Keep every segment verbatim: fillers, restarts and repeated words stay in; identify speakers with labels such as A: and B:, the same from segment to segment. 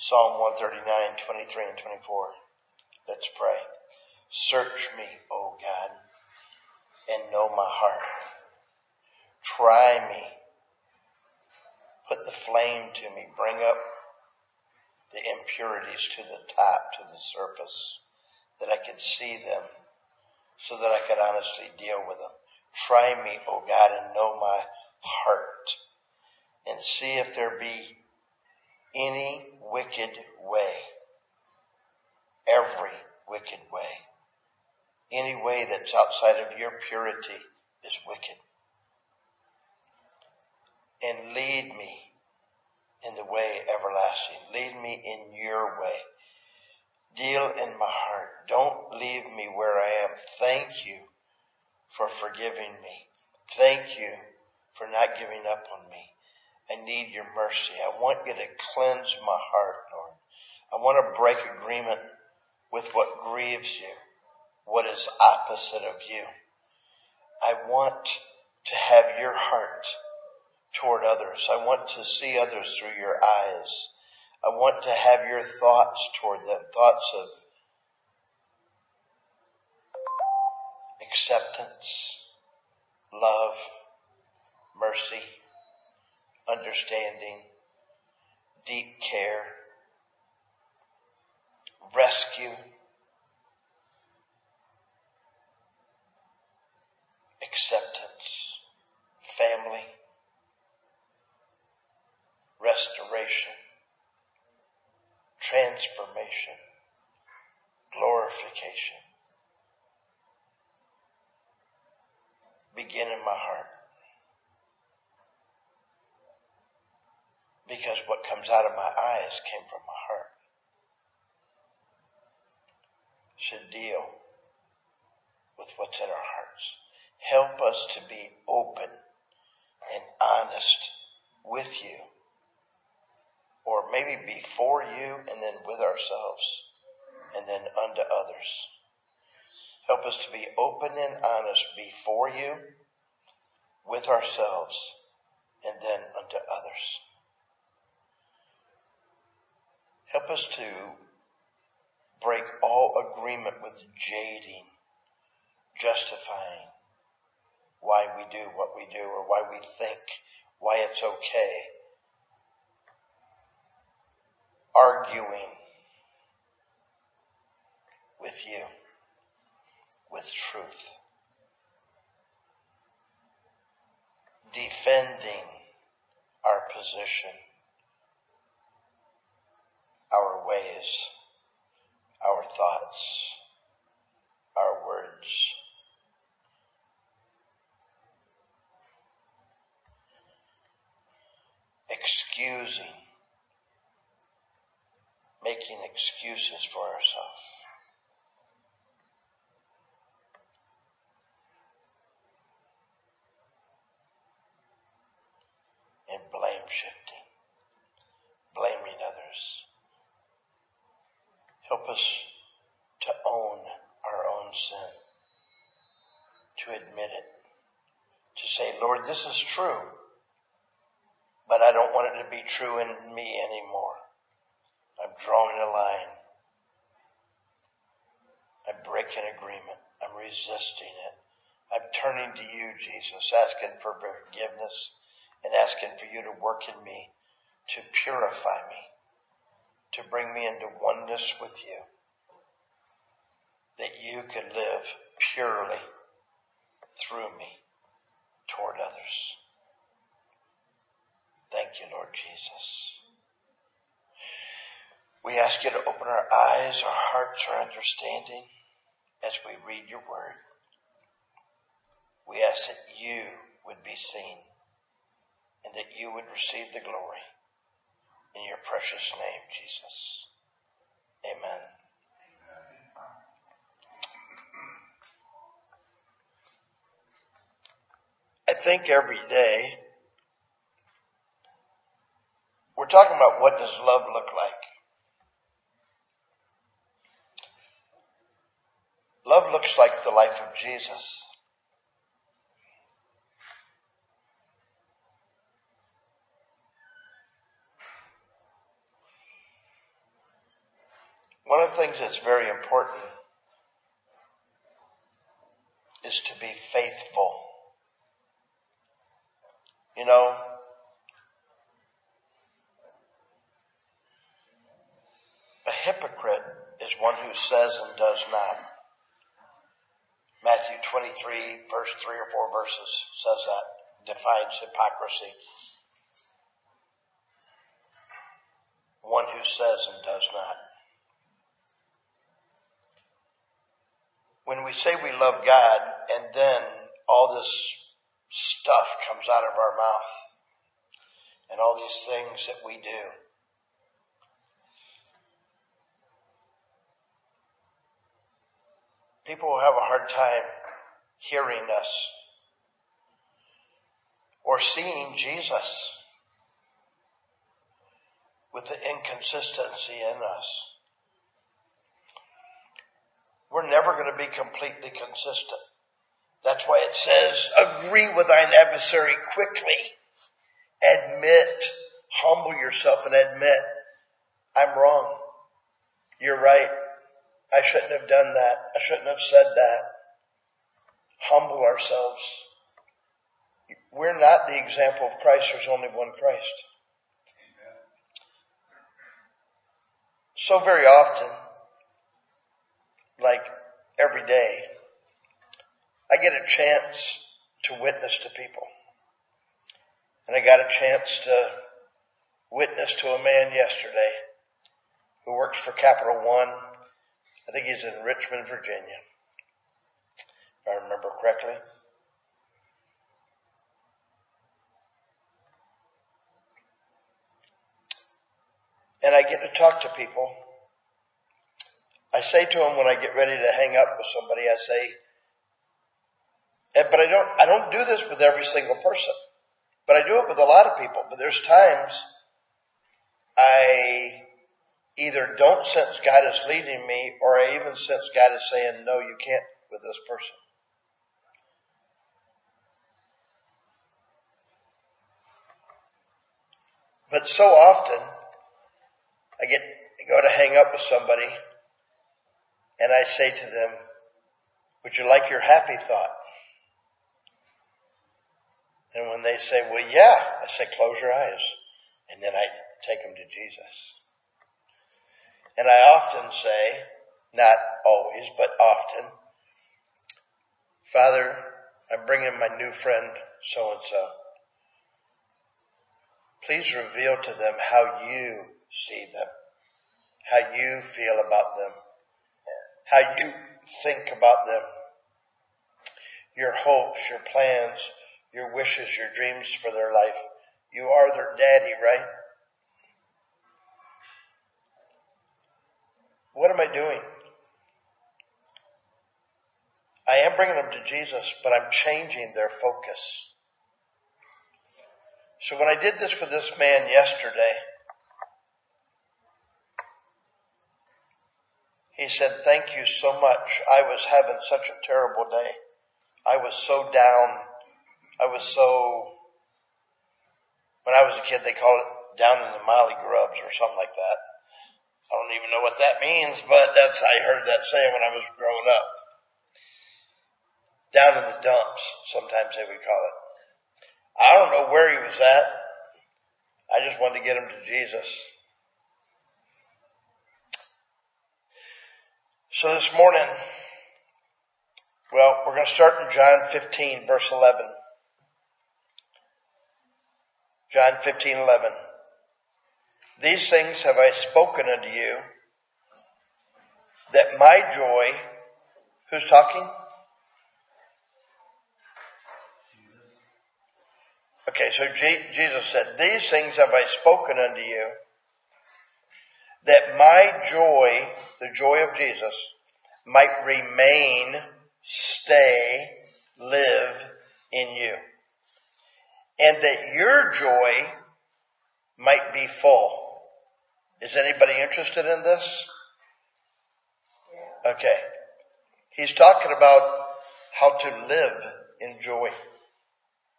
A: Psalm one thirty-nine, twenty-three and twenty-four. Let's pray. Search me, O God, and know my heart. Try me. Put the flame to me. Bring up the impurities to the top, to the surface, that I could see them, so that I could honestly deal with them. Try me, O God, and know my heart, and see if there be any wicked way, every wicked way, any way that's outside of your purity is wicked. And lead me in the way everlasting. Lead me in your way. Deal in my heart. Don't leave me where I am. Thank you for forgiving me. Thank you for not giving up on me. I need your mercy. I want you to cleanse my heart, Lord. I want to break agreement with what grieves you, what is opposite of you. I want to have your heart toward others. I want to see others through your eyes. I want to have your thoughts toward them, thoughts of acceptance, love, mercy, understanding, deep care, rescue, acceptance, family, restoration, transformation, glorification. Begin in my heart. Because what comes out of my eyes came from my heart. Should deal with what's in our hearts. Help us to be open and honest with you. Or maybe before you and then with ourselves and then unto others. Help us to be open and honest before you, with ourselves, and then unto others. Help us to break all agreement with jading, justifying why we do what we do or why we think, why it's okay. Arguing with you, with truth. Defending our position, our ways, our thoughts, our words. Excusing, making excuses for ourselves. And blame shifting, blaming others. Help us to own our own sin, to admit it, to say, Lord, this is true, but I don't want it to be true in me anymore. I'm drawing a line. I'm breaking agreement. I'm resisting it. I'm turning to you, Jesus, asking for forgiveness and asking for you to work in me, to purify me, to bring me into oneness with you, that you could live purely through me toward others. Thank you, Lord Jesus. We ask you to open our eyes, our hearts, our understanding as we read your word. We ask that you would be seen and that you would receive the glory. In your precious name, Jesus. Amen. I think every day we're talking about what does love look like. Love looks like the life of Jesus. One of the things that's very important is to be faithful. You know, a hypocrite is one who says and does not. Matthew twenty-three, verse three or four verses says that, defines hypocrisy. One who says and does not. When we say we love God and then all this stuff comes out of our mouth and all these things that we do, people will have a hard time hearing us or seeing Jesus with the inconsistency in us. We're never going to be completely consistent. That's why it says, agree with thine adversary quickly. Admit, humble yourself and admit, I'm wrong. You're right. I shouldn't have done that. I shouldn't have said that. Humble ourselves. We're not the example of Christ. There's only one Christ. So very often, like every day, I get a chance to witness to people. And I got a chance to witness to a man yesterday who works for Capital One. I think he's in Richmond, Virginia, if I remember correctly. And I get to talk to people. I say to them when I get ready to hang up with somebody, I say, but I don't, I don't do this with every single person, but I do it with a lot of people. But there's times I either don't sense God is leading me, or I even sense God is saying, no, you can't with this person. But so often, I get I go to hang up with somebody, and I say to them, would you like your happy thought? And when they say, well, yeah, I say, close your eyes. And then I take them to Jesus. And I often say, not always, but often, Father, I'm bringing my new friend so-and-so. Please reveal to them how you see them, how you feel about them, how you think about them, your hopes, your plans, your wishes, your dreams for their life. You are their daddy, right? What am I doing? I am bringing them to Jesus, but I'm changing their focus. So when I did this for this man yesterday, he said, thank you so much. I was having such a terrible day. I was so down. I was so, when I was a kid, they called it down in the molly grubs or something like that. I don't even know what that means, but that's, I heard that saying when I was growing up. Down in the dumps, sometimes they would call it. I don't know where he was at. I just wanted to get him to Jesus. So this morning, well, we're going to start in John fifteen, verse eleven. John fifteen, eleven. These things have I spoken unto you, that my joy, who's talking? Okay, so G- Jesus said, these things have I spoken unto you, that my joy, the joy of Jesus, might remain, stay, live in you. And that your joy might be full. Is anybody interested in this? Okay. He's talking about how to live in joy.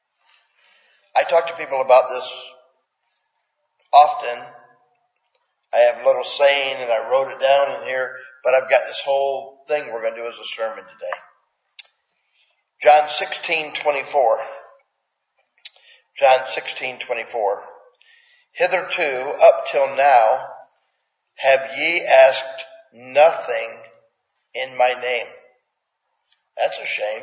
A: I talk to people about this often. I have a little saying and I wrote it down in here, but I've got this whole thing we're going to do as a sermon today. John sixteen twenty-four. John sixteen twenty-four. Hitherto, up till now, have ye asked nothing in my name. That's a shame.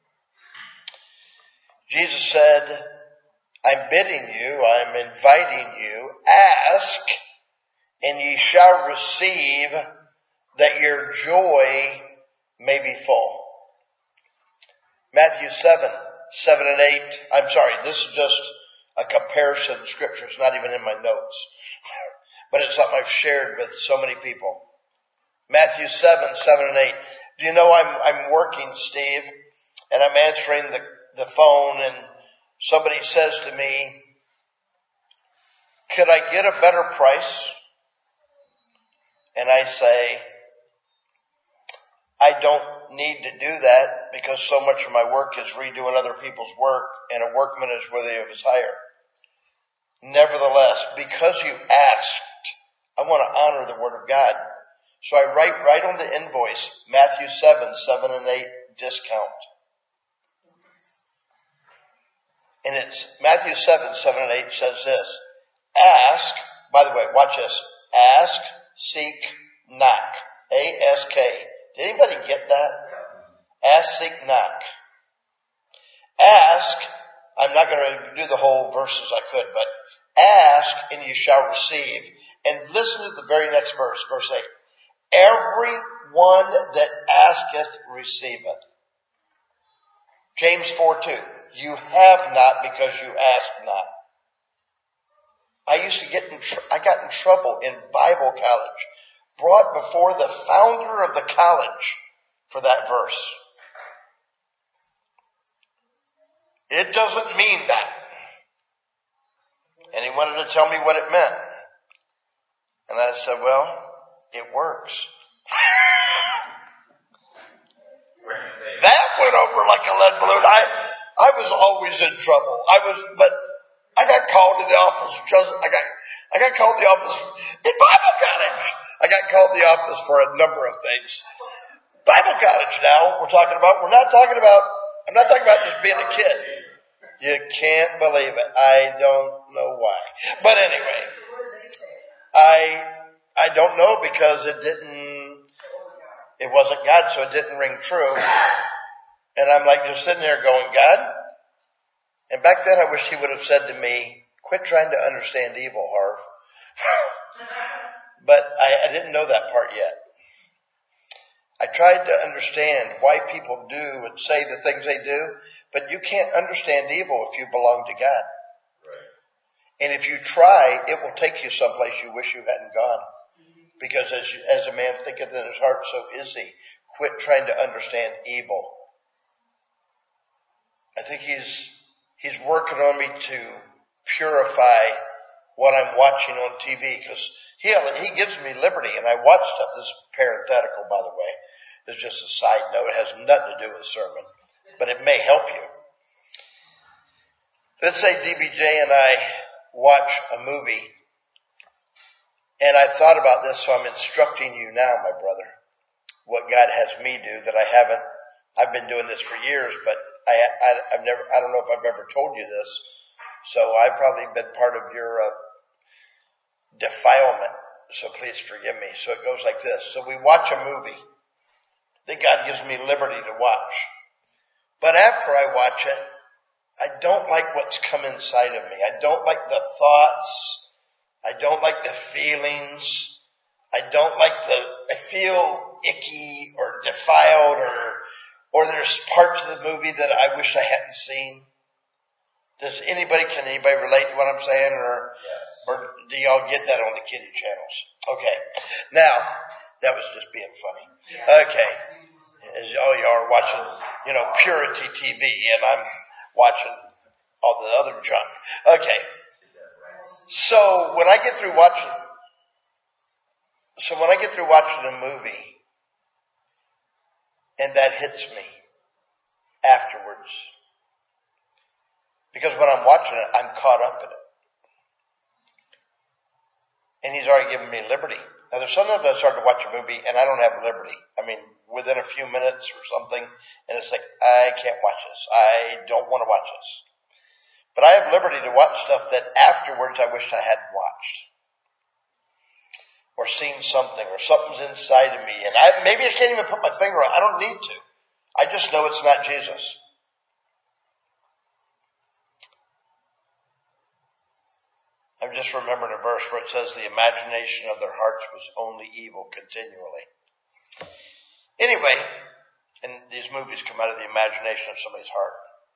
A: Jesus said, I'm bidding you, I'm inviting you, ask, and ye shall receive, that your joy may be full. Matthew seven, seven and eight. I'm sorry, this is just a comparison scripture. It's not even in my notes. But it's something I've shared with so many people. Matthew seven, seven and eight. Do you know I'm, I'm working, Steve, and I'm answering the, the phone, and somebody says to me, could I get a better price? And I say, I don't need to do that because so much of my work is redoing other people's work, and a workman is worthy of his hire. Nevertheless, because you asked, I want to honor the word of God. So I write right on the invoice, Matthew seven, seven and eight discount. And it's Matthew seven, seven and eight says this. Ask, by the way, watch this. Ask, seek, knock. A S K. Did anybody get that? Ask, seek, knock. Ask, I'm not going to do the whole verse as I could, but ask and you shall receive. And listen to the very next verse, verse eight. Every one that asketh receiveth. James four two. You have not because you ask not. I used to get in, tr- I got in trouble in Bible college, brought before the founder of the college for that verse. It doesn't mean that. And he wanted to tell me what it meant. And I said, well, it works. That went over like a lead balloon. I, I was always in trouble. I was, but I got called to the office. Just, I got, I got called to the office in Bible college. I got called to the office for a number of things. Bible college now we're talking about. We're not talking about, I'm not talking about just being a kid. You can't believe it. I don't know why. But anyway, I, I don't know because it didn't, it wasn't God, so it didn't ring true. And I'm like just sitting there going, God? And back then I wish he would have said to me, quit trying to understand evil, Harv. But I, I didn't know that part yet. I tried to understand why people do and say the things they do, but you can't understand evil if you belong to God. Right. And if you try, it will take you someplace you wish you hadn't gone. Because as, you, as a man thinketh in his heart, so is he. Quit trying to understand evil. I think he's he's working on me to purify what I'm watching on T V, because he he gives me liberty, and I watch stuff. This is parenthetical, by the way. It's just a side note. It has nothing to do with sermon, but it may help you. Let's say D B J and I watch a movie, and I've thought about this, so I'm instructing you now, my brother, what God has me do that I haven't. I've been doing this for years, but I, I, I've never, I don't know if I've ever told you this. So I've probably been part of your uh, defilement. So please forgive me. So it goes like this. So we watch a movie that God gives me liberty to watch. But after I watch it, I don't like what's come inside of me. I don't like the thoughts. I don't like the feelings. I don't like the, I feel icky or defiled, or or there's parts of the movie that I wish I hadn't seen. Does anybody, can anybody relate to what I'm saying, or yes. Or do y'all get that on the kiddie channels? Okay. Now, that was just being funny. Yeah. Okay. As all y'all are watching, you know, Purity T V, and I'm watching all the other junk. Okay. So when I get through watching, so when I get through watching a movie, and that hits me afterwards, because when I'm watching it, I'm caught up in it. And he's already given me liberty. Now there's sometimes I start to watch a movie and I don't have liberty. I mean, within a few minutes or something, and it's like, I can't watch this. I don't want to watch this. But I have liberty to watch stuff that afterwards I wished I hadn't watched. Or seen something, or something's inside of me. And I, maybe I can't even put my finger on it. I don't need to. I just know it's not Jesus. I'm just remembering a verse where it says the imagination of their hearts was only evil continually. Anyway, and these movies come out of the imagination of somebody's heart.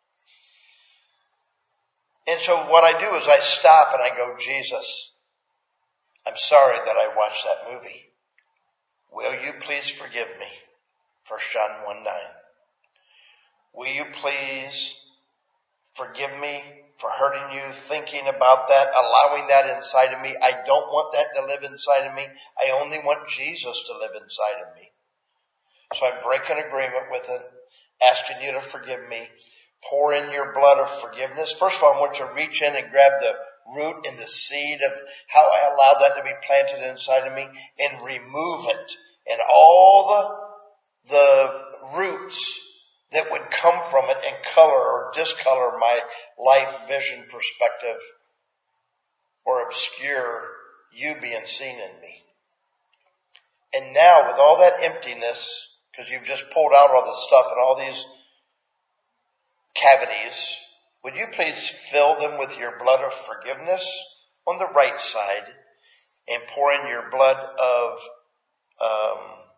A: And so what I do is I stop and I go, Jesus, I'm sorry that I watched that movie. Will you please forgive me? First John one nine. Will you please forgive me for hurting you, thinking about that, allowing that inside of me? I don't want that to live inside of me. I only want Jesus to live inside of me. So I break an agreement with it, asking you to forgive me. Pour in your blood of forgiveness. First of all, I want you to reach in and grab the root and the seed of how I allowed that to be planted inside of me and remove it. And all the, the roots that would come from it and color or discolor my life vision perspective or obscure you being seen in me. And now with all that emptiness, because you've just pulled out all this stuff and all these cavities, would you please fill them with your blood of forgiveness on the right side and pour in your blood of um,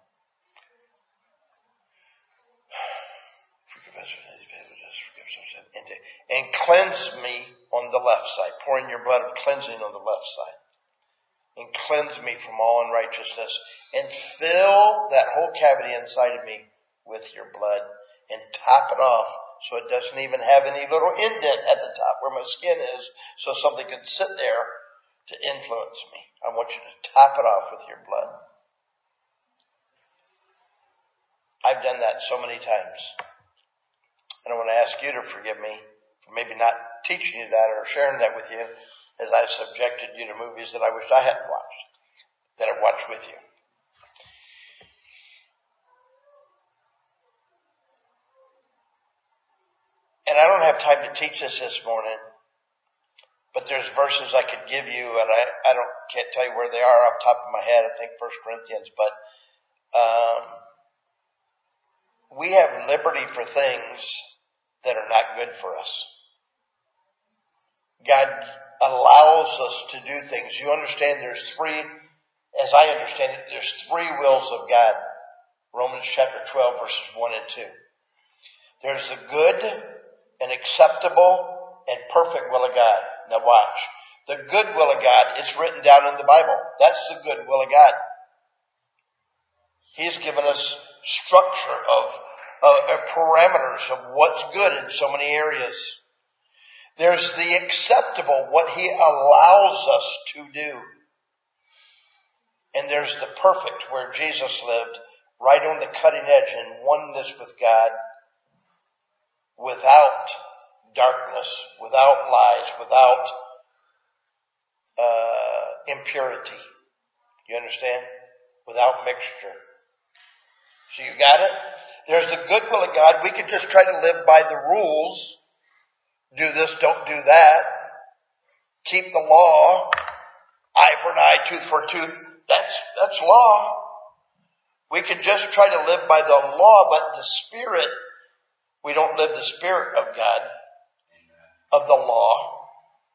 A: and cleanse me on the left side. Pour in your blood of cleansing on the left side. And cleanse me from all unrighteousness. And fill that whole cavity inside of me with your blood. And top it off so it doesn't even have any little indent at the top where my skin is, so something can sit there to influence me. I want you to top it off with your blood. I've done that so many times. And I want to ask you to forgive me for maybe not teaching you that or sharing that with you, as I subjected you to movies that I wished I hadn't watched, that I watched with you. And I don't have time to teach this this morning, but there's verses I could give you, and I, I don't can't tell you where they are off the top of my head. I think First Corinthians, but um, we have liberty for things that are not good for us. God allows us to do things. You understand there's three, as I understand it, there's three wills of God. Romans chapter twelve, verses one and two. There's the good and acceptable and perfect will of God. Now watch. The good will of God, it's written down in the Bible. That's the good will of God. He's given us structure of, uh, of parameters of what's good in so many areas. There's the acceptable, what He allows us to do. And there's the perfect, where Jesus lived right on the cutting edge in oneness with God, without darkness, without lies, without uh, impurity. You understand? Without mixture. So you got it? There's the good will of God. We could just try to live by the rules. Do this, don't do that. Keep the law. Eye for an eye, tooth for a tooth. That's, that's law. We could just try to live by the law, but the Spirit, we don't live the Spirit of God, of the law.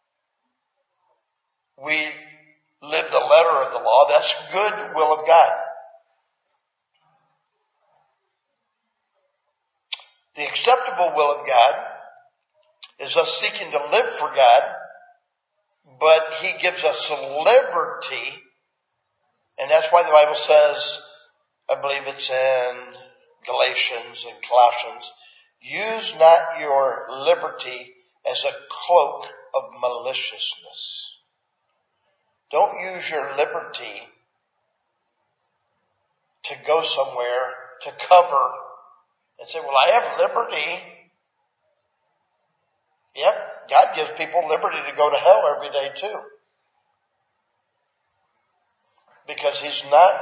A: We live the letter of the law. That's good will of God. The acceptable will of God is us seeking to live for God, but He gives us liberty, and that's why the Bible says, I believe it's in Galatians and Colossians, use not your liberty as a cloak of maliciousness. Don't use your liberty to go somewhere to cover and say, well, I have liberty. Yep, God gives people liberty to go to hell every day too. Because he's not,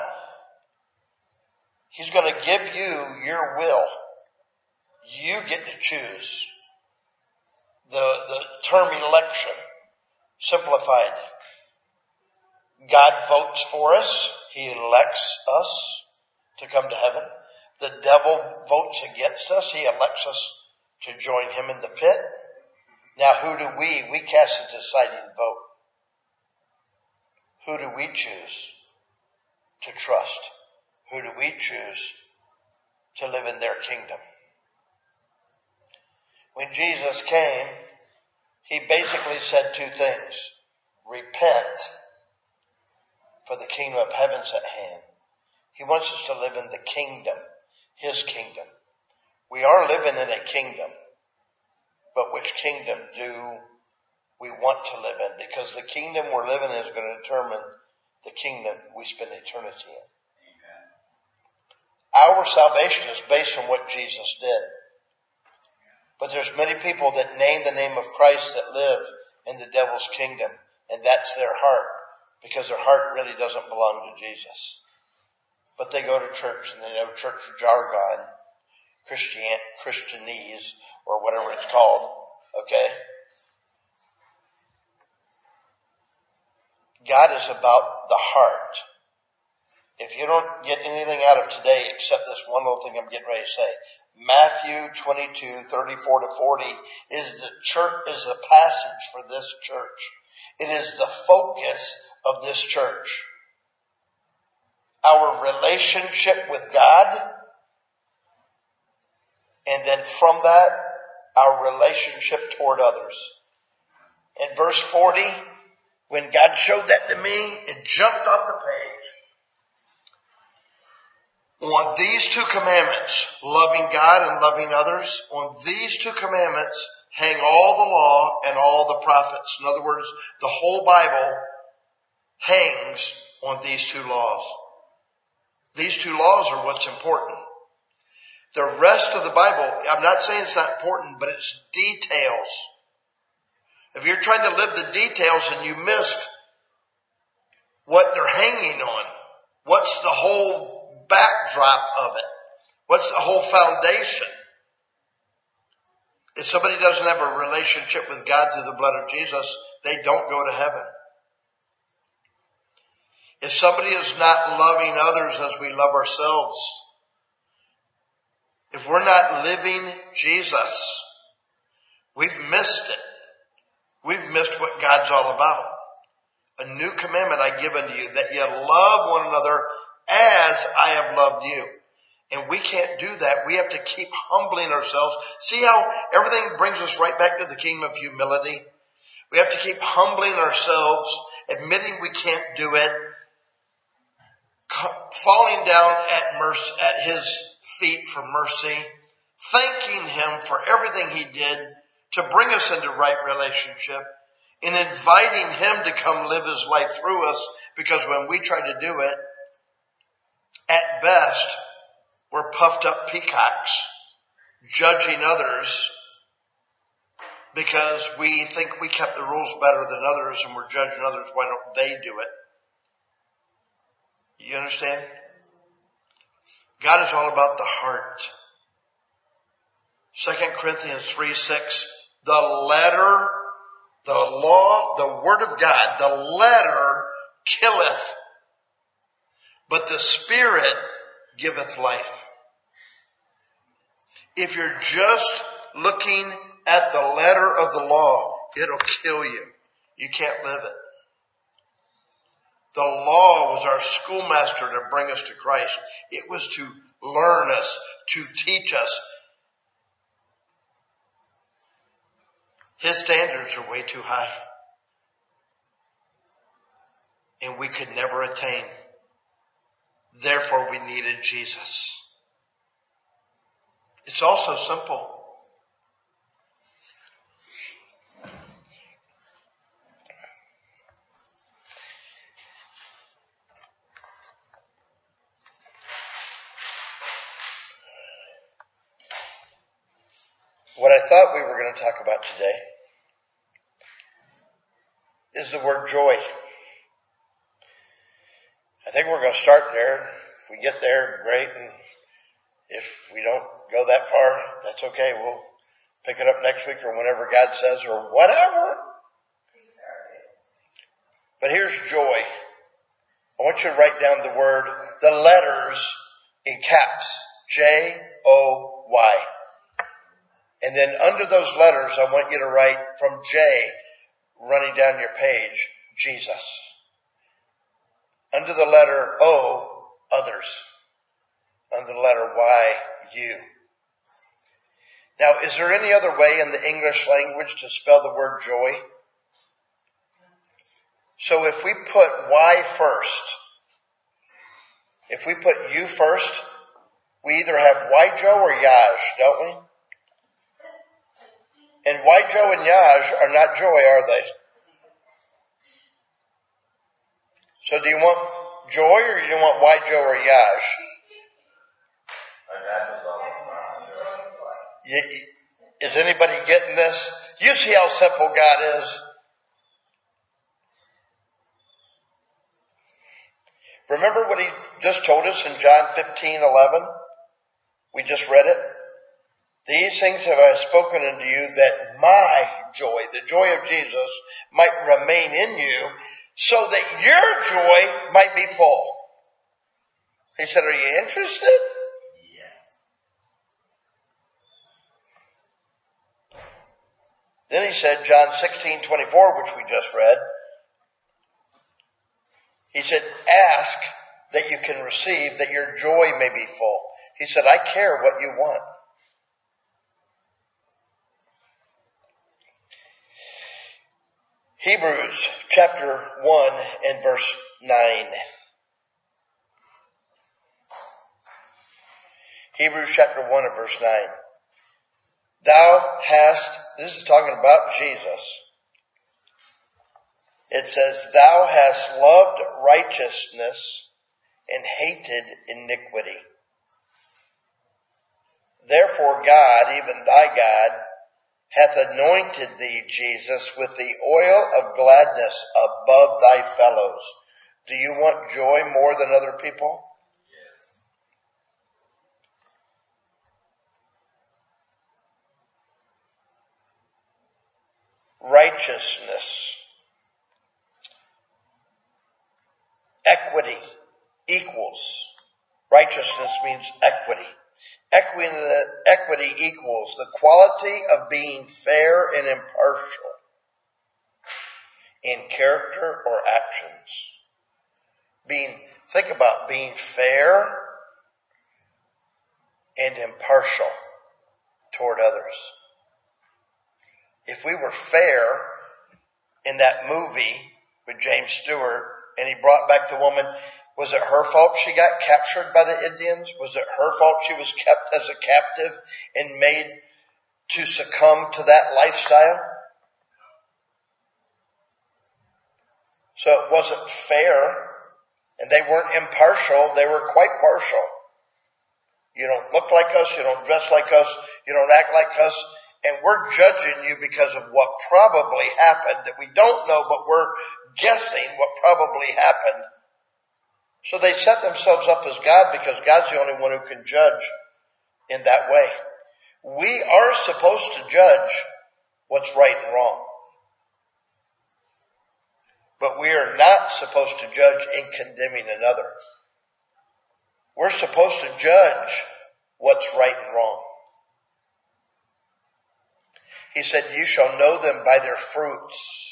A: he's going to give you your will. You get to choose. The, the term election, simplified. God votes for us. He elects us to come to heaven. The devil votes against us. He elects us to join him in the pit. Now who do we, we cast a deciding vote. Who do we choose to trust? Who do we choose to live in their kingdom? When Jesus came, he basically said two things. Repent, for the kingdom of heaven's at hand. He wants us to live in the kingdom, his kingdom. We are living in a kingdom, but which kingdom do we want to live in? Because the kingdom we're living in is going to determine the kingdom we spend eternity in. Amen. Our salvation is based on what Jesus did. But there's many people that name the name of Christ that live in the devil's kingdom, and that's their heart, because their heart really doesn't belong to Jesus. But they go to church and they know church jargon, Christian, Christianese, or whatever it's called. Okay? God is about the heart. If you don't get anything out of today except this one little thing I'm getting ready to say, Matthew twenty-two, thirty-four to forty is the church, is the passage for this church. It is the focus of this church. Our relationship with God, and then from that, our relationship toward others. In verse forty, when God showed that to me, it jumped off the page. On these two commandments, loving God and loving others, on these two commandments hang all the law and all the prophets. In other words, the whole Bible hangs on these two laws. These two laws are what's important. The rest of the Bible, I'm not saying it's not important, but it's details. If you're trying to live the details and you missed what they're hanging on, what's the whole backdrop of it? What's the whole foundation? If somebody doesn't have a relationship with God through the blood of Jesus, they don't go to heaven. If somebody is not loving others as we love ourselves, if we're not living Jesus, we've missed it. We've missed what God's all about. A new commandment I give unto you, that you love one another as I have loved you. And we can't do that. We have to keep humbling ourselves. See how everything brings us right back to the kingdom of humility? We have to keep humbling ourselves, admitting we can't do it, falling down at mercy, at his feet for mercy, thanking him for everything he did to bring us into right relationship, and inviting him to come live his life through us, because when we try to do it, at best, we're puffed up peacocks, judging others because we think we kept the rules better than others, and we're judging others. Why don't they do it? You understand? God is all about the heart. Second Corinthians three six, the letter, the law, the word of God, the letter killeth, but the Spirit giveth life. If you're just looking at the letter of the law, it'll kill you. You can't live it. The law was our schoolmaster to bring us to Christ. It was to learn us, to teach us. His standards are way too high. And we could never attain. Therefore, we needed Jesus. It's also simple. What I thought we were going to talk about today is the word joy. I think think we're going to start there. If we get there, great. And if we don't go that far, that's okay. We'll pick it up next week or whenever God says or whatever. But here's joy. I want you to write down the word, the letters in caps. J O Y. And then under those letters, I want you to write from J, running down your page, Jesus. Under the letter O, others. Under the letter Y, you. Now, is there any other way in the English language to spell the word joy? So if we put Y first, if we put you first, we either have Y-Joe or Yaj, don't we? And Y-Joe and Yaj are not joy, are they? So do you want joy or do you want Y-Joe or Yaj? You, is anybody getting this? You see how simple God is. Remember what he just told us in John fifteen eleven? We just read it. These things have I spoken unto you that my joy, the joy of Jesus, might remain in you, so that your joy might be full. He said, are you interested? Then he said, John sixteen twenty-four, which we just read, he said, ask that you can receive, that your joy may be full. He said, I care what you want. Hebrews chapter one and verse nine. Hebrews chapter one and verse nine. Thou hast, this is talking about Jesus. It says, thou hast loved righteousness and hated iniquity. Therefore God, even thy God, hath anointed thee, Jesus, with the oil of gladness above thy fellows. Do you want joy more than other people? Yes. Righteousness. Equity equals. Righteousness means equity. Equity, equity equals the quality of being fair and impartial in character or actions. Being, think about being fair and impartial toward others. If we were fair in that movie with James Stewart and he brought back the woman, was it her fault she got captured by the Indians? Was it her fault she was kept as a captive and made to succumb to that lifestyle? So it wasn't fair, and they weren't impartial. They were quite partial. You don't look like us. You don't dress like us. You don't act like us. And we're judging you because of what probably happened that we don't know, but we're guessing what probably happened. So they set themselves up as God because God's the only one who can judge in that way. We are supposed to judge what's right and wrong. But we are not supposed to judge in condemning another. We're supposed to judge what's right and wrong. He said, you shall know them by their fruits.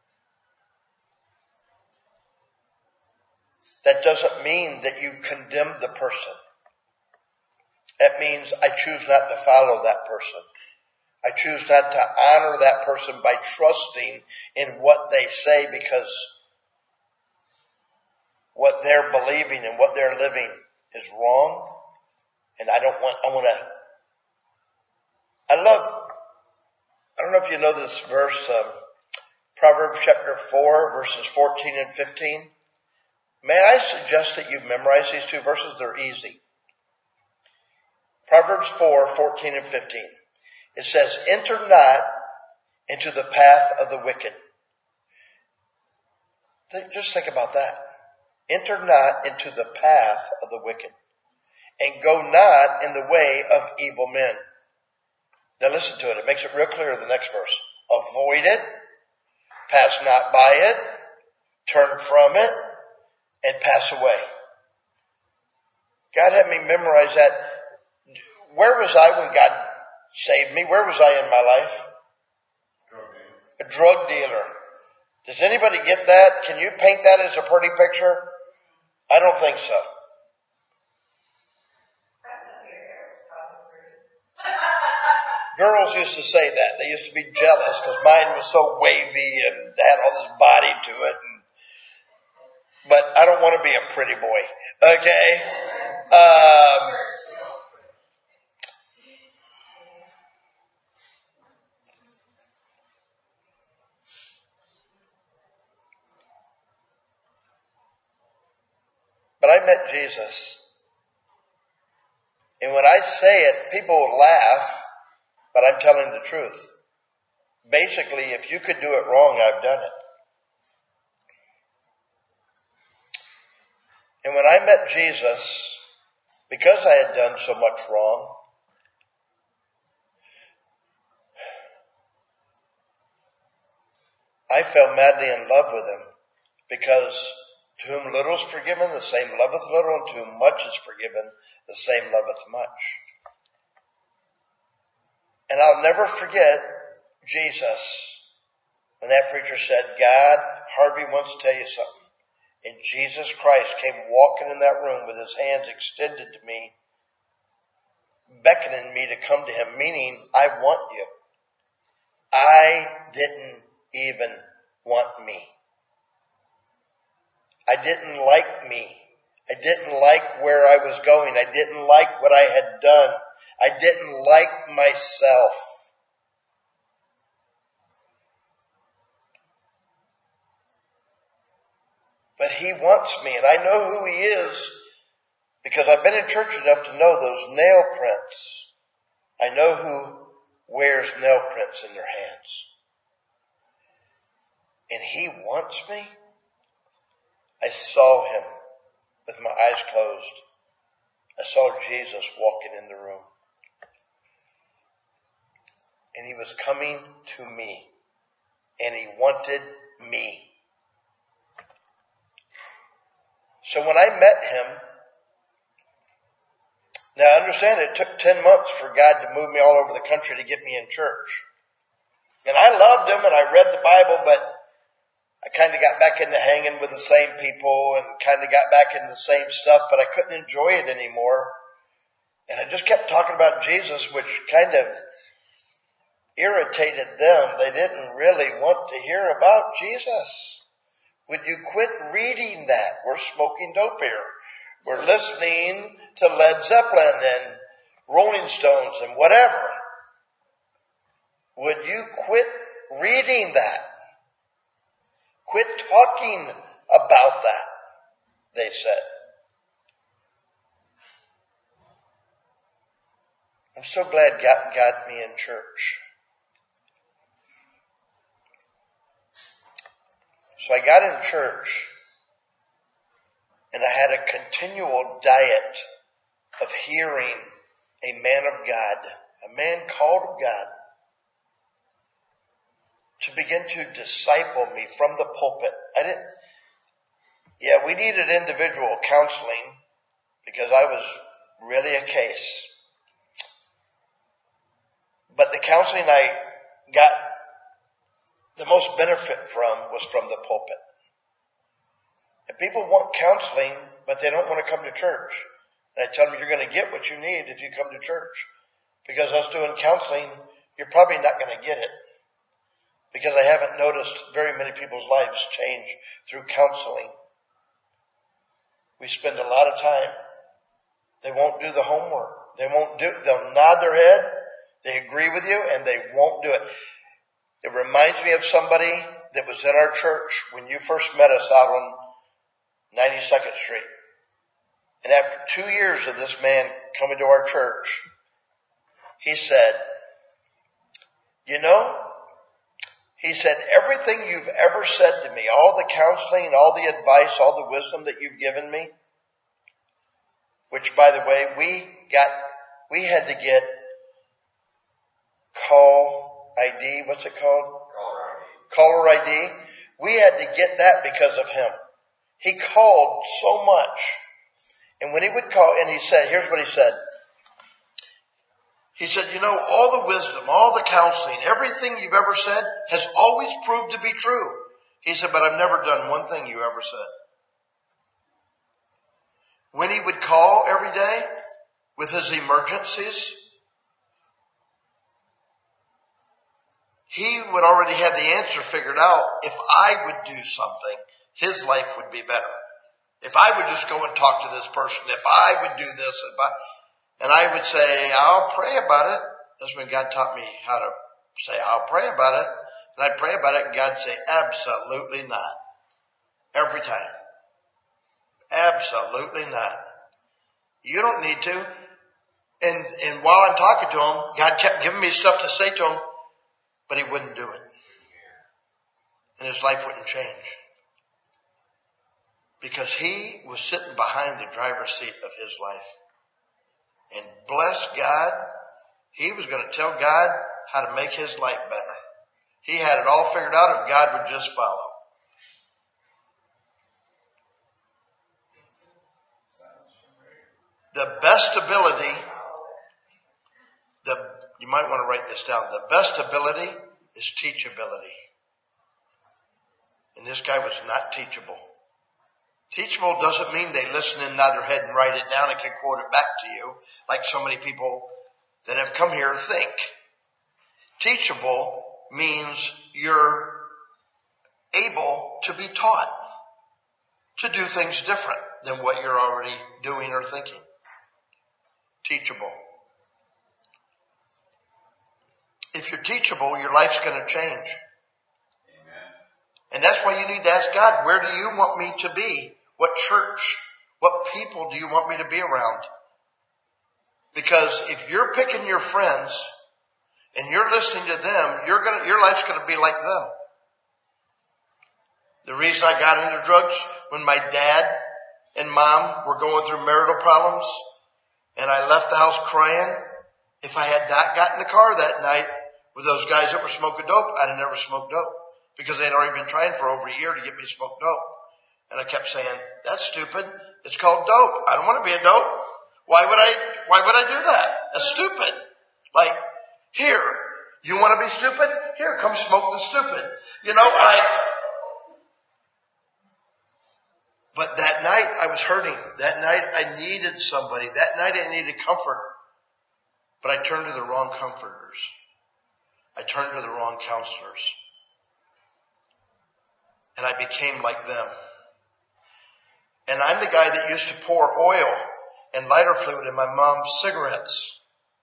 A: That doesn't mean that you condemn the person. That means I choose not to follow that person. I choose not to honor that person by trusting in what they say because what they're believing and what they're living is wrong. And I don't want, I want to, I love, I don't know if you know this verse, um, Proverbs chapter four, verses fourteen and fifteen. May I suggest that you memorize these two verses? They're easy. Proverbs four, fourteen and fifteen. It says, enter not into the path of the wicked. Just think about that. enter not into the path of the wicked, and go not in the way of evil men. Now listen to it. It makes it real clear in the next verse. Avoid it, pass not by it, turn from it, and pass away. God had me memorize that. Where was I when God saved me? Where was I in my life? A drug dealer. Does anybody get that? Can you paint that as a pretty picture? I don't think so. Girls used to say that. They used to be jealous because mine was so wavy and had all this body to it. And, but I don't want to be a pretty boy. Okay? Um, but I met Jesus. And when I say it, people will laugh. But I'm telling the truth. Basically, if you could do it wrong, I've done it. And when I met Jesus, because I had done so much wrong, I fell madly in love with him. Because to whom little is forgiven, the same loveth little, and to whom much is forgiven, the same loveth much. And I'll never forget Jesus when that preacher said, God, Harvey wants to tell you something. And Jesus Christ came walking in that room with his hands extended to me, beckoning me to come to him, meaning I want you. I didn't even want me. I didn't like me. I didn't like where I was going. I didn't like what I had done. I didn't like myself. But he wants me, and I know who he is because I've been in church enough to know those nail prints. I know who wears nail prints in their hands. And he wants me. I saw him with my eyes closed. I saw Jesus walking in the room. And he was coming to me. And he wanted me. So when I met him, now understand it took ten months for God to move me all over the country to get me in church. And I loved him and I read the Bible, but I kind of got back into hanging with the same people and kind of got back into the same stuff, but I couldn't enjoy it anymore. And I just kept talking about Jesus, which kind of irritated them. They didn't really want to hear about Jesus. Would you quit reading that? We're smoking dope here. We're listening to Led Zeppelin and Rolling Stones and whatever. Would you quit reading that? Quit talking about that, they said. I'm so glad God got me in church. So I got in church, and I had a continual diet of hearing a man of God, a man called of God, to begin to disciple me from the pulpit. I didn't, yeah, we needed individual counseling because I was really a case. But the counseling I got the most benefit from was from the pulpit. And people want counseling, but they don't want to come to church. And I tell them, you're going to get what you need if you come to church. Because us doing counseling, you're probably not going to get it. Because I haven't noticed very many people's lives change through counseling. We spend a lot of time. They won't do the homework. They won't do, they'll nod their head. They agree with you and they won't do it. It reminds me of somebody that was in our church when you first met us out on ninety-second Street. And after two years of this man coming to our church, he said, you know, He said, everything you've ever said to me, all the counseling, all the advice, all the wisdom that you've given me, which, by the way, we got, we had to get call I D. What's it called? Caller I D. Caller I D. We had to get that because of him. He called so much. And when he would call, and he said, here's what he said. He said, you know, all the wisdom, all the counseling, everything you've ever said has always proved to be true. He said, but I've never done one thing you ever said. When he would call every day with his emergencies, he would already have the answer figured out. If I would do something, his life would be better. If I would just go and talk to this person, if I would do this, if I, and I would say, I'll pray about it. That's when God taught me how to say, I'll pray about it. And I'd pray about it, and God'd say, absolutely not. Every time. Absolutely not. You don't need to. And, and while I'm talking to him, God kept giving me stuff to say to him, but he wouldn't do it. And his life wouldn't change. Because he was sitting behind the driver's seat of his life. And bless God, he was going to tell God how to make his life better. He had it all figured out if God would just follow. The best ability, the you might want to write this down. The best ability is teachability. And this guy was not teachable. Teachable doesn't mean they listen and nod their head and write it down and can quote it back to you, like so many people that have come here think. Teachable means you're able to be taught to do things different than what you're already doing or thinking. Teachable. If you're teachable, your life's going to change. Amen. And that's why you need to ask God, where do you want me to be? What church, what people do you want me to be around? Because if you're picking your friends and you're listening to them, you're gonna, your life's going to be like them. The reason I got into drugs when my dad and mom were going through marital problems and I left the house crying, if I had not gotten in the car that night with those guys that were smoking dope, I'd have never smoked dope because they'd already been trying for over a year to get me to smoke dope. And I kept saying, that's stupid. It's called dope. I don't want to be a dope. Why would I, why would I do that? That's stupid. Like, here, you want to be stupid? Here, come smoke the stupid. You know, I, but that night I was hurting. That night I needed somebody. That night I needed comfort. But I turned to the wrong comforters. I turned to the wrong counselors. And I became like them. And I'm the guy that used to pour oil and lighter fluid in my mom's cigarettes.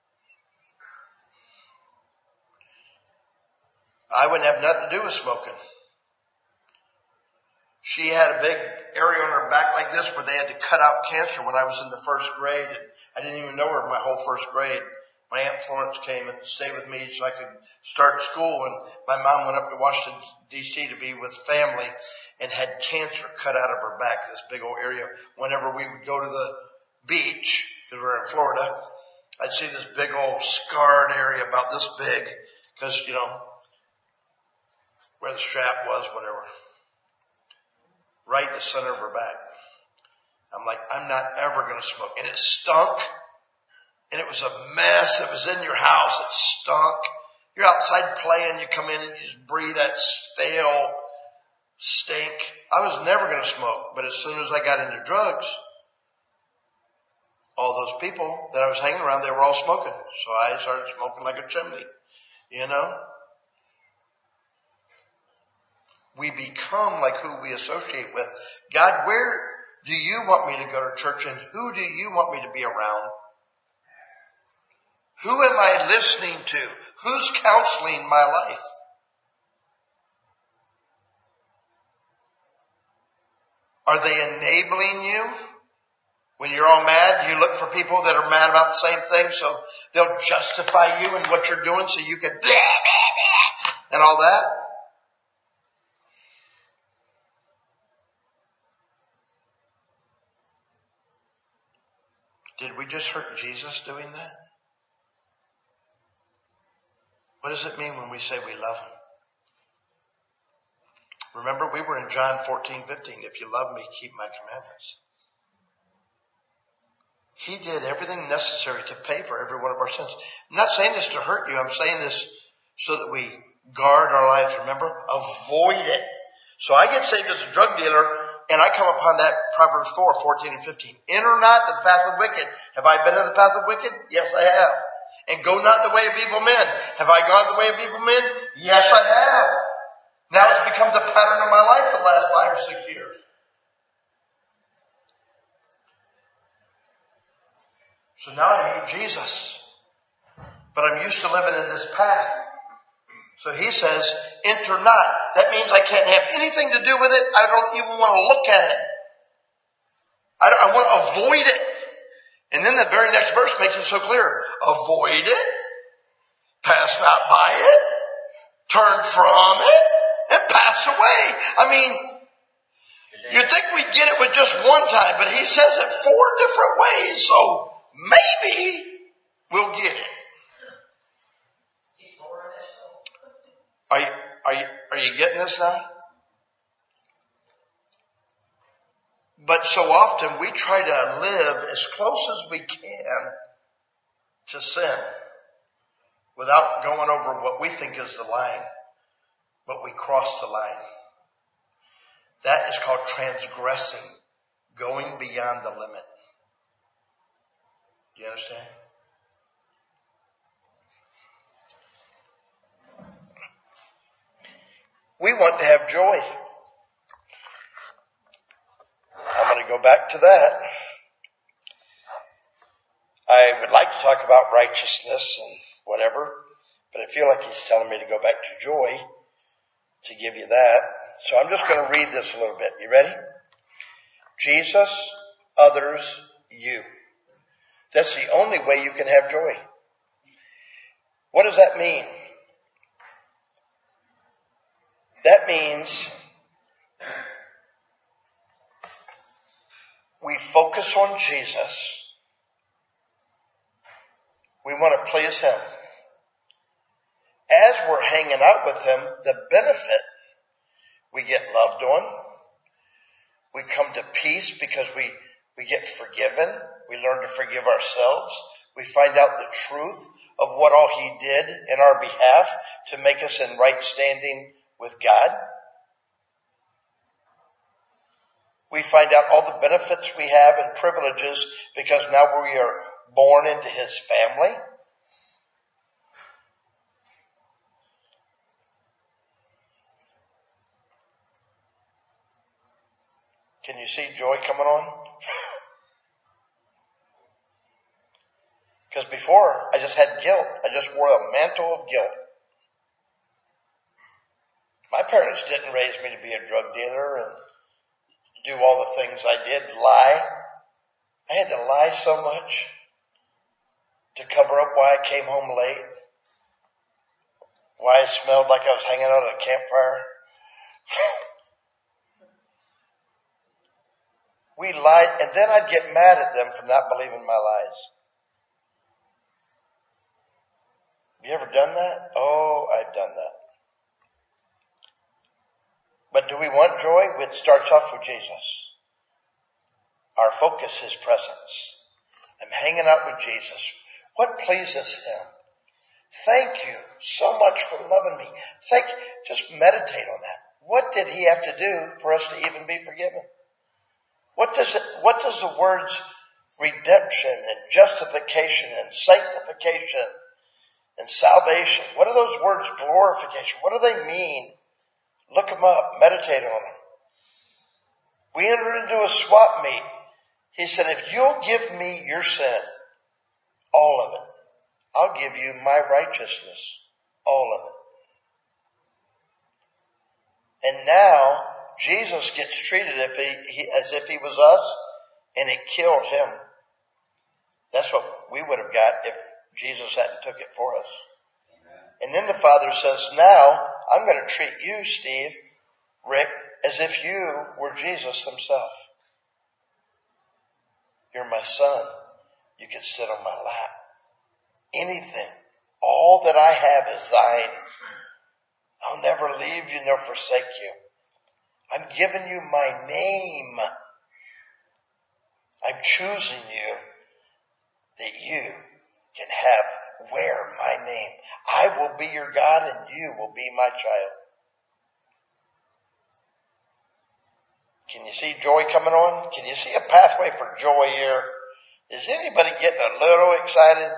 A: I wouldn't have nothing to do with smoking. She had a big area on her back like this where they had to cut out cancer when I was in the first grade. And I didn't even know her in my whole first grade. My Aunt Florence came and stayed with me so I could start school. And my mom went up to Washington, D C to be with family and had cancer cut out of her back, this big old area. Whenever we would go to the beach, because we're in Florida, I'd see this big old scarred area about this big because, you know, where the strap was, whatever. Right in the center of her back. I'm like, I'm not ever going to smoke. And it stunk. And it was a mess. It was in your house. It stunk. You're outside playing. You come in and you just breathe that stale stink. I was never going to smoke. But as soon as I got into drugs, all those people that I was hanging around, they were all smoking. So I started smoking like a chimney. You know? We become like who we associate with. God, where do you want me to go to church, and who do you want me to be around? Who am I listening to? Who's counseling my life? Are they enabling you? When you're all mad, you look for people that are mad about the same thing, so they'll justify you and what you're doing so you can blah, blah, blah, and all that. Did we just hurt Jesus doing that? What does it mean when we say we love him? Remember, we were in John fourteen fifteen. If you love me, keep my commandments. He did everything necessary to pay for every one of our sins. I'm not saying this to hurt you. I'm saying this so that we guard our lives. Remember, avoid it. So I get saved as a drug dealer, and I come upon that Proverbs four, fourteen and fifteen. Enter not into the path of the wicked. Have I been in the path of the wicked? Yes, I have. And go not in the way of evil men. Have I gone the way of evil men? Yes, I have. Now it's become the pattern of my life for the last five or six years. So now I meet Jesus. But I'm used to living in this path. So he says, enter not. That means I can't have anything to do with it. I don't even want to look at it. I, don't, I want to avoid it. And then the very next verse makes it so clear. Avoid it. Pass not by it. Turn from it. And pass away. I mean, you'd think we'd get it with just one time, but he says it four different ways. So maybe we'll get it. Are you, are you, are you getting this now? But so often we try to live as close as we can to sin without going over what we think is the line. But we cross the line. That is called transgressing, going beyond the limit. Do you understand? We want to have joy. I'm going to go back to that. I would like to talk about righteousness and whatever, but I feel like he's telling me to go back to joy to give you that. So I'm just going to read this a little bit. You ready? Jesus, others, you. That's the only way you can have joy. What does that mean? That means we focus on Jesus. We want to please him. As we're hanging out with him, the benefit, we get loved on. We come to peace because we, we get forgiven. We learn to forgive ourselves. We find out the truth of what all he did in our behalf to make us in right standing with God. We find out all the benefits we have and privileges because now we are born into his family. Can you see joy coming on? Because before, I just had guilt. I just wore a mantle of guilt. My parents didn't raise me to be a drug dealer and do all the things I did, lie. I had to lie so much to cover up why I came home late, why I smelled like I was hanging out at a campfire. We lied, and then I'd get mad at them for not believing my lies. Have you ever done that? Oh, I've done that. But do we want joy? It starts off with Jesus. Our focus is presence. I'm hanging out with Jesus. What pleases him? Thank you so much for loving me. Thank you. Just meditate on that. What did he have to do for us to even be forgiven? What does it, what does the words redemption and justification and sanctification and salvation, what do those words, glorification, what do they mean? Look them up, meditate on them. We entered into a swap meet. He said, if you'll give me your sin, all of it, I'll give you my righteousness, all of it. And now, Jesus gets treated if he, he, as if he was us, and it killed him. That's what we would have got if Jesus hadn't took it for us. Amen. And then the Father says, now, I'm going to treat you, Steve, Rick, as if you were Jesus himself. You're my son. You can sit on my lap. Anything. All that I have is thine. I'll never leave you nor forsake you. I'm giving you my name. I'm choosing you that you can have, wear my name. I will be your God and you will be my child. Can you see joy coming on? Can you see a pathway for joy here? Is anybody getting a little excited?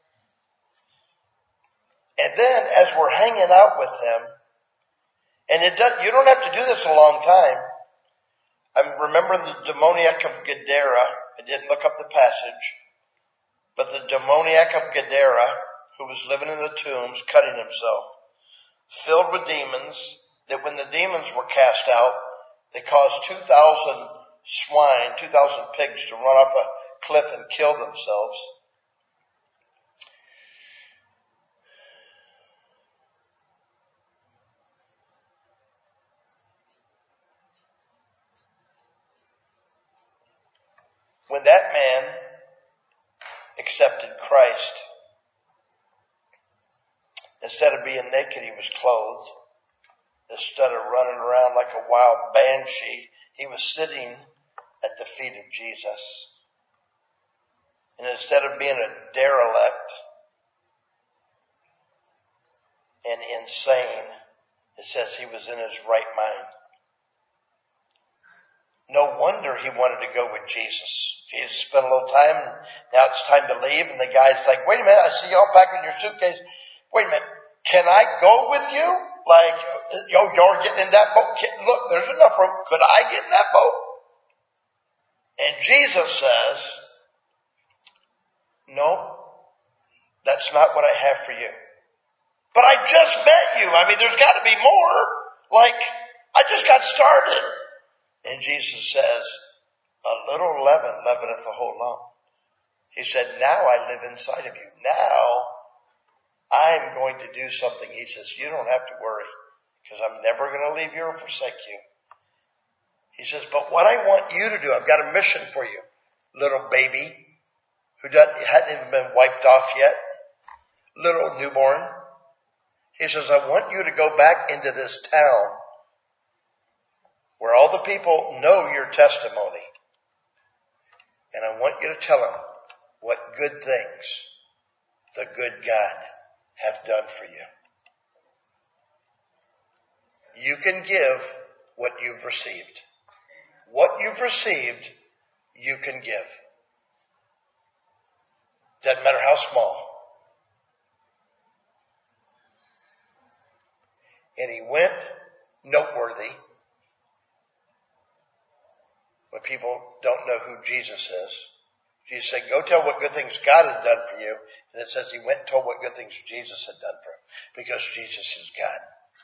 A: And then as we're hanging out with him, and it does, you don't have to do this a long time. I'm remembering the demoniac of Gadara. I didn't look up the passage. But the demoniac of Gadara, who was living in the tombs, cutting himself, filled with demons, that when the demons were cast out, they caused two thousand swine, two thousand pigs to run off a cliff and kill themselves. When that man accepted Christ, instead of being naked, he was clothed. Instead of running around like a wild banshee, he was sitting at the feet of Jesus. And instead of being a derelict and insane, it says he was in his right mind. No wonder he wanted to go with Jesus. Jesus spent a little time. Now it's time to leave. And the guy's like, wait a minute, I see y'all packing your suitcase. Wait a minute. Can I go with you? Like, yo, you're getting in that boat. Look, there's enough room. Could I get in that boat? And Jesus says, no, that's not what I have for you. But I just met you. I mean, there's got to be more. Like, I just got started. And Jesus says, a little leaven leaveneth the whole lump. He said, now I live inside of you. Now I'm going to do something. He says, you don't have to worry because I'm never going to leave you or forsake you. He says, but what I want you to do, I've got a mission for you, little baby who doesn't, hadn't even been wiped off yet, little newborn. He says, I want you to go back into this town where all the people know your testimony. And I want you to tell them what good things the good God hath done for you. You can give what you've received. What you've received, you can give. Doesn't matter how small. And he went noteworthy. When people don't know who Jesus is. Jesus said, go tell what good things God has done for you. And it says he went and told what good things Jesus had done for him. Because Jesus is God.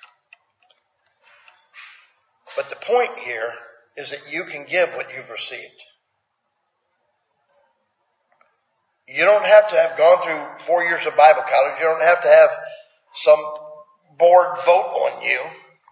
A: But the point here is that you can give what you've received. You don't have to have gone through four years of Bible college. You don't have to have some board vote on you.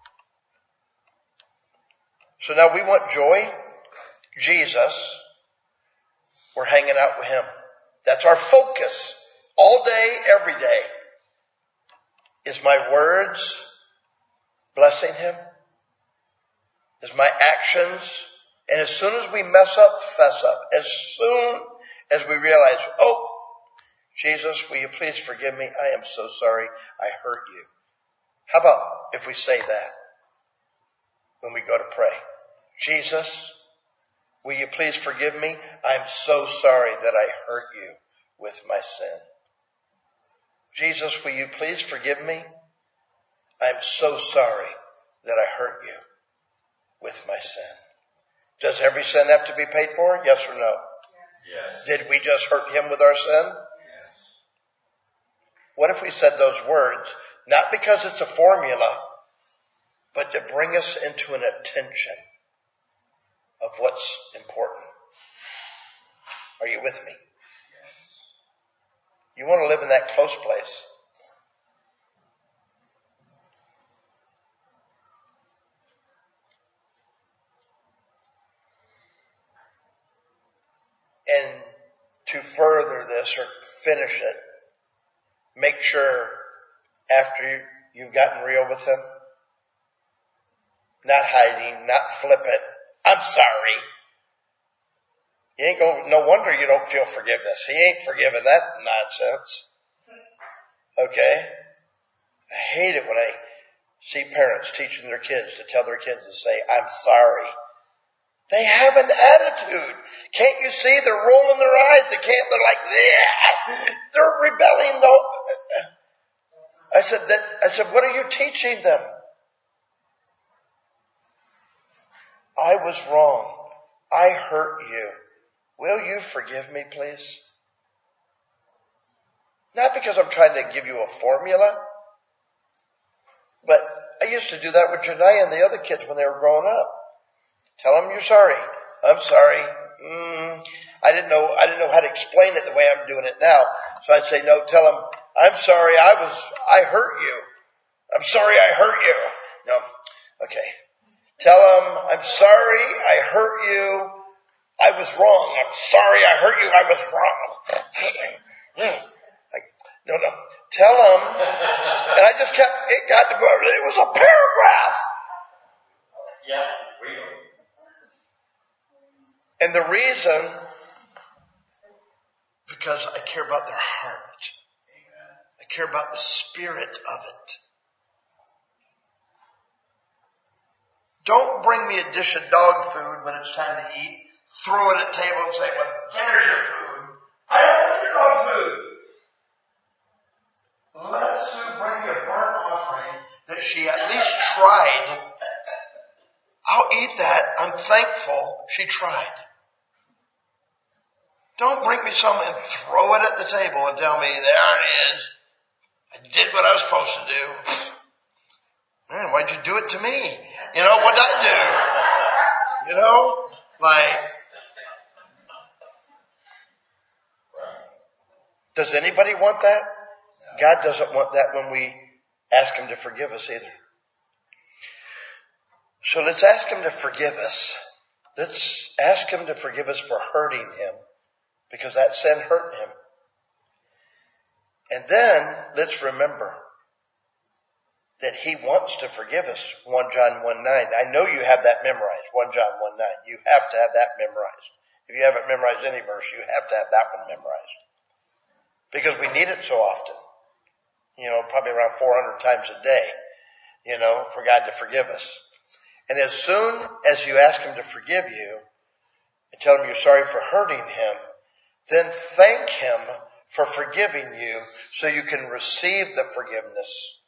A: So now we want joy. Jesus, we're hanging out with him. That's our focus. All day, every day. Is my words blessing him? Is my actions? And as soon as we mess up, fess up. As soon as we realize, oh, Jesus, will you please forgive me? I am so sorry I hurt you. How about if we say that when we go to pray? Jesus, will you please forgive me? I'm so sorry that I hurt you with my sin. Jesus, will you please forgive me? I'm so sorry that I hurt you with my sin. Does every sin have to be paid for? Yes or no?
B: Yes.
A: Did we just hurt him with our sin?
B: Yes.
A: What if we said those words, not because it's a formula, but to bring us into an attention of what's important? Are you with me?
B: Yes.
A: You want to live in that close place. And to further this or finish it, make sure after you've gotten real with him, not hiding, not flippant, I'm sorry. You ain't going, no wonder you don't feel forgiveness. He ain't forgiven that nonsense. Okay? I hate it when I see parents teaching their kids to tell their kids to say, I'm sorry. They have an attitude. Can't you see they're rolling their eyes? They can't, they're like, yeah, they're rebelling. No. I said that, I said, what are you teaching them? I was wrong. I hurt you. Will you forgive me, please? Not because I'm trying to give you a formula, but I used to do that with Janai and the other kids when they were growing up. Tell them you're sorry. I'm sorry. Mm, I didn't know, I didn't know how to explain it the way I'm doing it now. So I'd say, no, tell them, I'm sorry. I was, I hurt you. I'm sorry I hurt you. No. Okay. Tell them, I'm sorry I hurt you. I was wrong. I'm sorry I hurt you. I was wrong. No, no. Tell them. And I just kept, it got to, it was a paragraph.
B: Yeah, real.
A: And the reason, because I care about their heart. I care about the spirit of it. Don't bring me a dish of dog food when it's time to eat. Throw it at the table and say, well, there's your food. I don't want your dog food. Let Sue bring me a burnt offering that she at least tried. I'll eat that. I'm thankful she tried. Don't bring me some and throw it at the table and tell me, there it is. I did what I was supposed to do. Man, why'd you do it to me? You know, what'd I do? You know, like, does anybody want that? God doesn't want that when we ask him to forgive us either. So let's ask him to forgive us. Let's ask him to forgive us for hurting him, because that sin hurt him. And then let's remember that he wants to forgive us. First John one nine. I know you have that memorized. First John one nine. You have to have that memorized. If you haven't memorized any verse, you have to have that one memorized. Because we need it so often. You know, probably around four hundred times a day, you know, for God to forgive us. And as soon as you ask him to forgive you and tell him you're sorry for hurting him, then thank him for forgiving you so you can receive the forgiveness.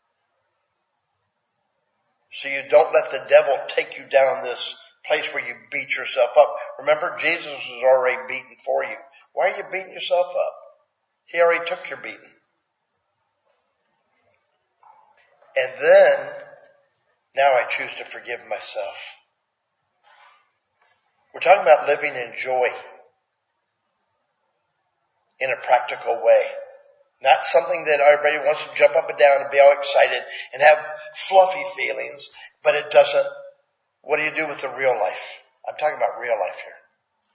A: So you don't let the devil take you down this place where you beat yourself up. Remember, Jesus was already beaten for you. Why are you beating yourself up? He already took your beating. And then, now I choose to forgive myself. We're talking about living in joy in a practical way. Not something that everybody wants to jump up and down and be all excited and have fluffy feelings, but it doesn't. What do you do with the real life? I'm talking about real life here.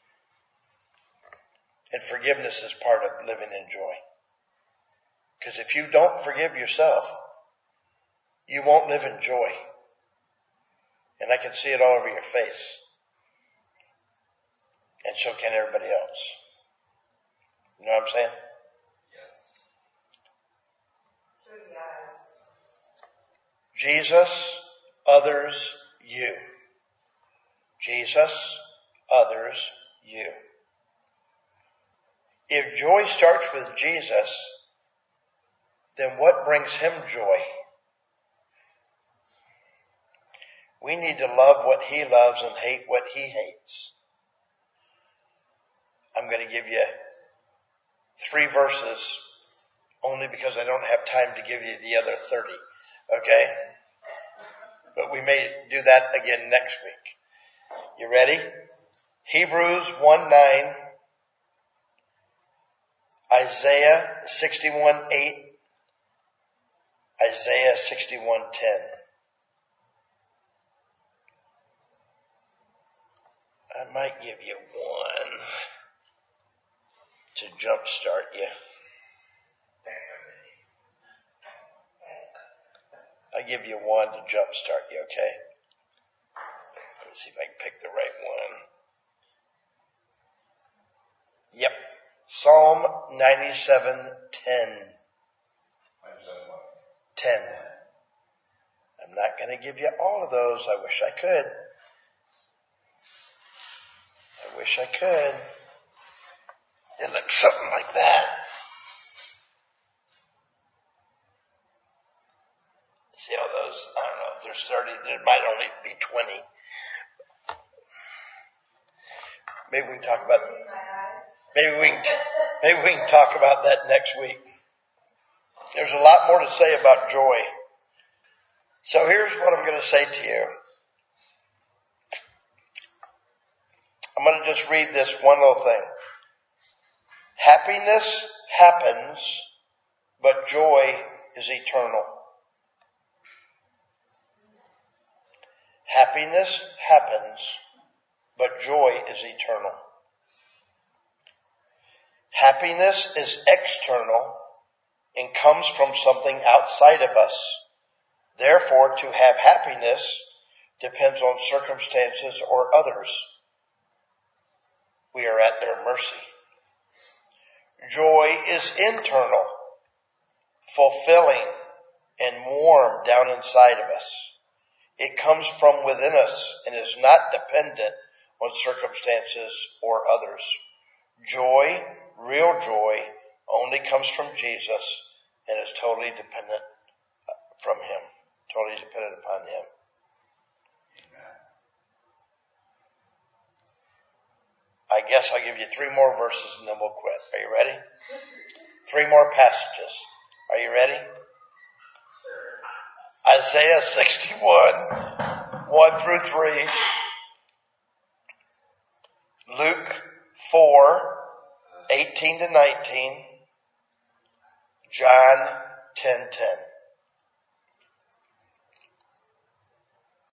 A: And forgiveness is part of living in joy. Because if you don't forgive yourself, you won't live in joy. And I can see it all over your face. And so can everybody else. You know what I'm saying? Yes. Jesus, others, you. Jesus, others, you. If joy starts with Jesus, then what brings him joy? We need to love what he loves and hate what he hates. I'm going to give you three verses only because I don't have time to give you the other thirty. Okay? But we may do that again next week. You ready? Hebrews one nine, Isaiah sixty-one eight, Isaiah sixty-one ten. I might give you one. to jumpstart you. I'll give you one to jumpstart you, okay? Let's see if I can pick the right one. Yep. Psalm ninety-seven ten. ten. I'm not going to give you all of those. I wish I could. I wish I could. It looks something like that. See how those, I don't know if there's thirty, there might only be twenty. Maybe we can talk about, maybe we can, maybe we can talk about that next week. There's a lot more to say about joy. So here's what I'm going to say to you. I'm going to just read this one little thing. Happiness happens, but joy is eternal. Happiness happens, but joy is eternal. Happiness is external and comes from something outside of us. Therefore, to have happiness depends on circumstances or others. We are at their mercy. Joy is internal, fulfilling, and warm down inside of us. It comes from within us and is not dependent on circumstances or others. Joy, real joy, only comes from Jesus and is totally dependent from Him, totally dependent upon Him. I guess I'll give you three more verses and then we'll quit. Are you ready? Three more passages. Are you ready? Isaiah sixty-one, one through three. Luke four, eighteen to nineteen. John ten ten.